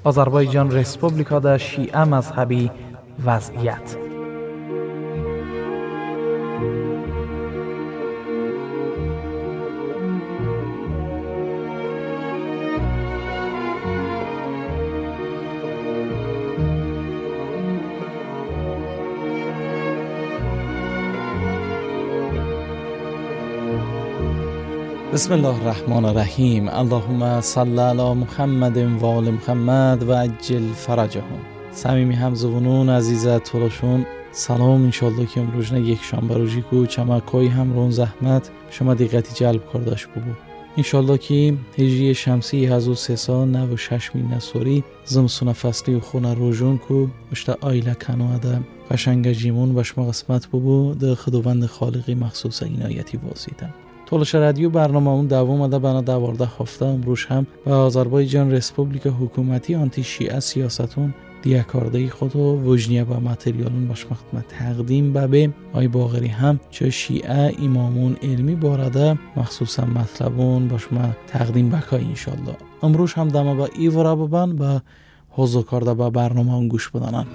آذربایجان رسپوبلیکا در شیعه مذهبی وضعیت. بسم الله الرحمن الرحیم. اللهم صل علی محمد و آل محمد و عجل فرجهم. صمیمی همزبونون عزیز طولشون سلام. انشالله که امروز یک شنبه روزی کو چمکای هم رون زحمت شما دقتی جلب کردش ببو. انشالله که هجری شمسی 1396 نسوری زمستون فصلی و خونه روزون کو مشت آیله کنواده قشنگ جیمون بشما قسمت ببو ده خداوند خالقی مخصوص عنایتی واسیدن. طولش رادیو برنامه اون دوام آده بنا 12 هفته امروز هم به آذربایجان رسپوبلیک حکومتی آنتی شیعه سیاستون دیاکارده خود و وجنیه با متریالون باش مخدمت تقدیم به آی باغری هم چه شیعه امامون علمی بارده مخصوصا مطلبون باش ما تقدیم بکای انشالله. امروز هم دمه با ایورا ببن به حضور کرده به برنامه اون گوش بدانن.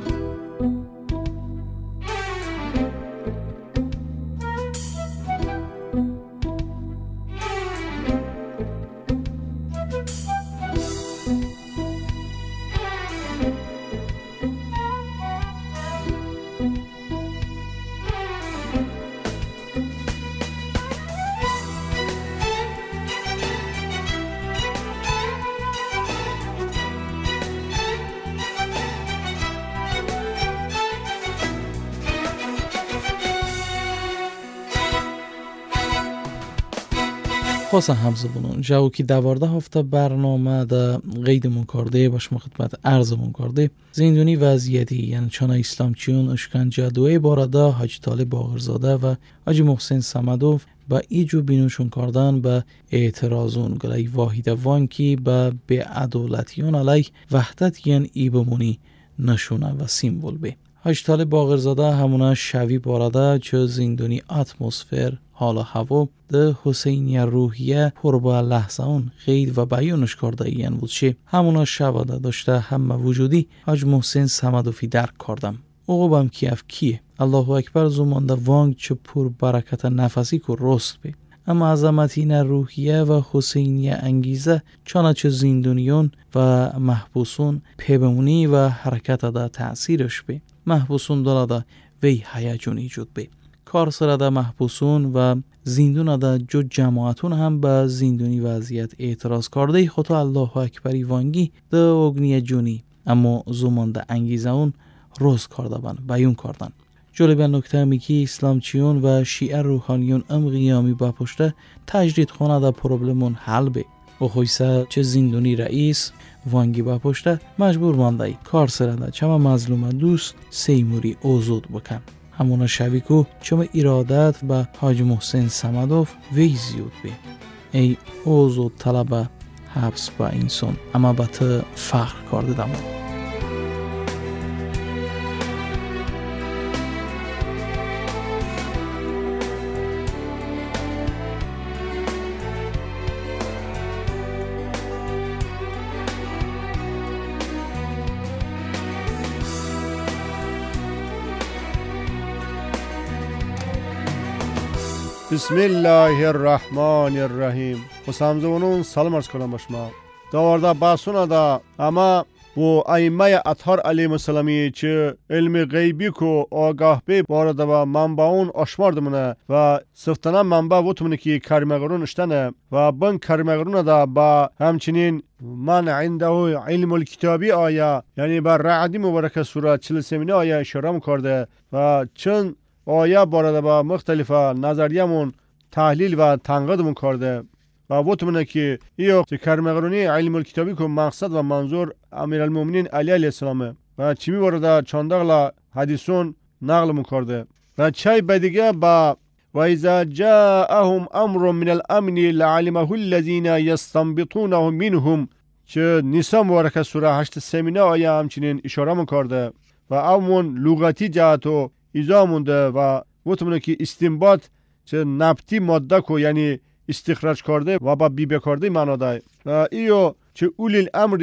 خواستم همزبونون جاو که 12 هفته برنامه دا قیدمون کرده باش خدمت عرضمون کرده زندونی وضعیتی یعنی چون اسلامچیون اشکنجه دوی بارده حاج طالب باقرزاده و حاج محسن صمدوف با ایجو بینوشون کردن به اعتراضون گلای واحد وانکی به بی‌عدالتیون علی وحدت یعنی ای بمونی نشونه و سیمبول به حاج طالب باقرزاده همونه شوی بارده چه زندونی اتمسفر حالا هوا ده حسینیه روحیه پر با لحظه اون خید و بیانش کرده این بود چه همونا شواده داشته همه وجودی حاج محسن صمدوفی درک کردم. اوقوبم کیف کیه الله اکبر زمانده وانگ چه پر برکت نفسی که رست به اما عظمتین روحیه و حسینیه انگیزه چانه چه زندونیون و محبوسون پیبمونی و حرکت ده تأثیرش به محبوسون دلاده وی هیجون ایجود به کار سرده محبوسون و زندون ده جو جماعتون هم به زندونی وضعیت اعتراض کرده خودو الله اکبری وانگی ده اگنی جونی اما زمان ده انگیزه اون روز کرده بن بیون کردن. جلوی به نکته همی که اسلامچیون و شیعه روحانیون ام قیامی با پشته تجدید خانه ده پروبلمون حل به و خویسه چه زندونی رئیس وانگی با پشته مجبور مانده کار سرده چما مظلوم دوست سیموری اوزود بکن. همونا شوی که چما ارادت به حاج محسن صمدوف وی زیود بی ای اوزود طلبه حبس با انسان اما با تا فخر کرده دمون. بسم الله الرحمن الرحیم. همزبونون سلام عرض کنم به شما. دوارده بحثونه دا اما و ائمه اطهار علیهم السلامی چه علم غیبی کو آگاه به بارده و منبعون آشماردمونه و سفتنه منبع وطمونه که کرمغرون اشتنه و بن کرمغرون دا با همچنین من عنده علم الکتابی آیا یعنی بر رعدی مبارک سوره 43 آیا اشاره کرده و چند آیه بارده با مختلف نظریمون تحلیل و تنقیدمون کرده و وطمونه که ایو کرمغرونی علم الکتابی که مقصد و منظور امیرالمومنین علی علیه السلامه و چی می بارده چندقل حدیثون نقلمون کرده و چای بدیگه با و اذا جاءهم امر من الامن لعلمه الذين يستنبطونه منهم چه نیسا مبارک سوره 83 آیه همچنین اشاره کرده و امون لغتی جهت و ایزا مونده و وطمونه که استنباط چه نبتی ماده کو یعنی استخراج کرده و با بیبه کرده معنا ده و ایو چه اولی الامر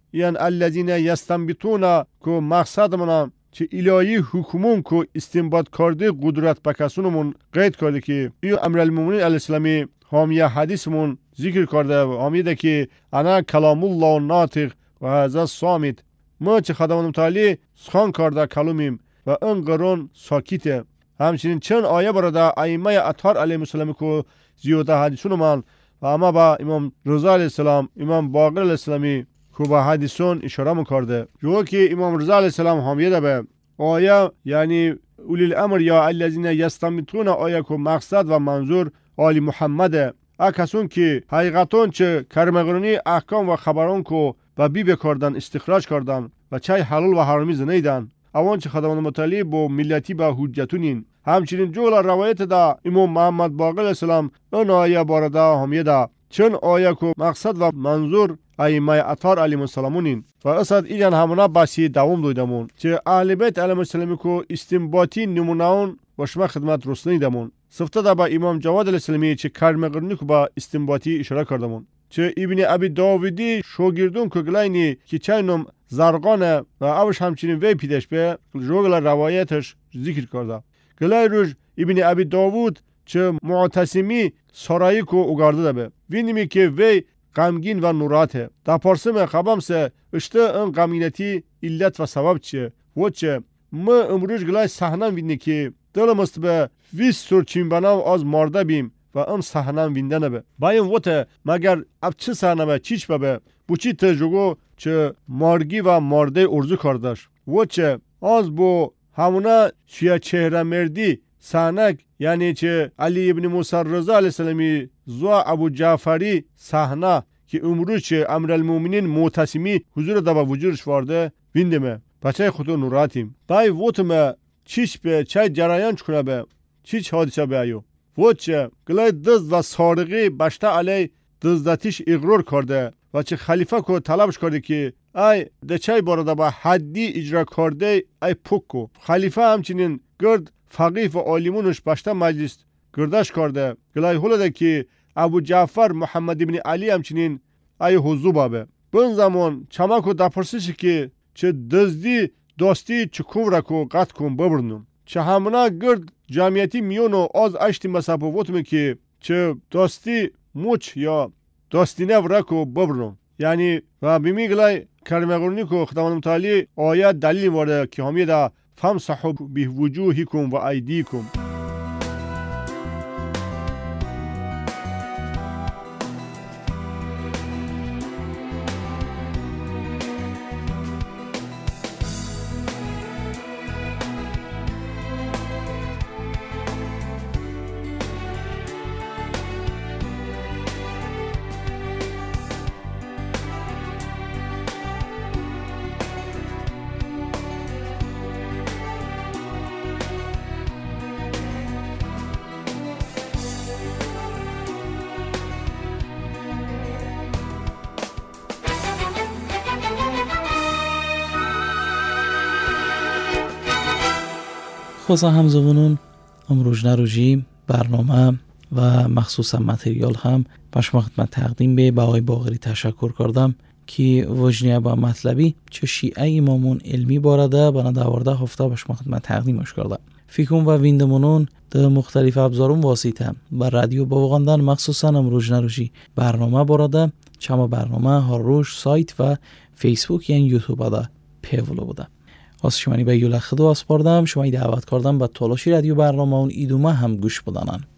یعنی الذین یستنبطون که مقصد منم چه الهی حکومون که استنباط کرده قدرت بکسونمون قید کرده که این امیرالمومنین علیه السلامی حامی حدیثمون ذکر کرده و حامیده که انا کلام الله ناطق و هذا صامت. ما چه خداوند متعالی سخن کرده کلامیم و اون قرون ساکیته. همچنین چند آیه برده ائمه اطهار علیهم السلام که زیاده حدیثون من و اما با امام رضا علیه السلام، امام باقر علیه السلامی که با حدیثون اشاره میکرده. جو که امام رضا علیه السلام حامیده به آیه یعنی اولی الامر یا الذین یستنبطون آیه که مقصد و منظور آل محمد کسون که حقیقتون چه کرمگرانی احکام و خبران که و بی بکردن استخراج کردن و چای حلال و حرامی زنیدن اوان چه خداوند متعالی با ملتی با حجتونین. همچنین جول روایت دا امام محمد باقر علیه السلام اون آیه بارده حامیده چون آیه که مقصد و منظور ائمه اطهار علیهم السلامونین و اصد ایجان همونا باسی دوام دویدمون چه اهل بیت علیهم السلامی که استنباطی نمونهون و شما خدمت رسنیدمون. صفته دا با امام جواد علیه السلامی چه کرمگرانی که با استنباطی اشاره کردمون. چه ابن ابی داودی شاگردون که گلاینی که چینم زرقانه و اوش همچنین وی پیدش به جوگل روایتش ذکر کرده. گلای روش ابن ابی داود چه معتصمی سرایی که اگرده ده به وینیمی که وی غمگین و نوراته. در پرسم خبام سه اشته این غمگینتی علت و سبب چیه و چه ما امروز گلای صحنه وینی که دلم است به 20 سور چین بناو از مرده بیم و ام صحنه وینده نبه بایم وته مگر اب چه صحنه به چیچ به بوچی تجرگو چه مارگی و مرده ارزو کردش و چه از بو همونا شیعه چهره مردی صحنه یعنی چه علی ابن موسی رضا علیه السلامی زوا ابو جعفری صحنه که امروز چه امیرالمومنین معتصمی حضور دا با وجودش وارده ویندمه بچه خودو نوراتیم بای وتم چیش به چای جریان چکنه به چیچ حادثه به ایو و چه گلای دزد و سارقی بشته علی دزدتیش اقرار کرده و چه خلیفه که طلبش کرده که ای دچای بارده با حدی اجرا کرده ای پوکو. خلیفه همچنین گرد فقیه و عالمونش بشته مجلس گردش کرده گلای هلده که ابو جعفر محمد ابن علی همچنین ای حضور بابه بون زمان چمکو دپرسیشی که چه دزدی دوستی چه کوره کو قط کن ببرنم چه همونا گرد جمعیتی میونو از اشتی مصابه وطمه که چه دوستی موچ یا دوستی نو کو ببرنم یعنی و بیمیگلای کرمگرونی که خداوند متعالی آیت دلیل وارده که همیده فامسحوا بوجوهکم و ایدیکم. خوزا همزبونون امروز نروژی برنامه و مخصوصا متریال هم باشما خدمت تقدیم به آقای باقری تشکر کردم که وجنیه با مطلبی چه شیعه امامون علمی بارده بنا دوارده هفته باشما خدمت تقدیمش کرده فیکون و ویندمونون ده مختلف ابزارون واسطه و رادیو باوغاندن مخصوصا امروز نروژی برنامه بارده چما برنامه هر روز سایت و فیسبوک یعنی یوتیوب دا پیولو بوده از شمانی به یولخدو اسپاردم شمایی دعوت کردم به تلاشی رادیو برنامه اون ایدومه هم گوش بدانن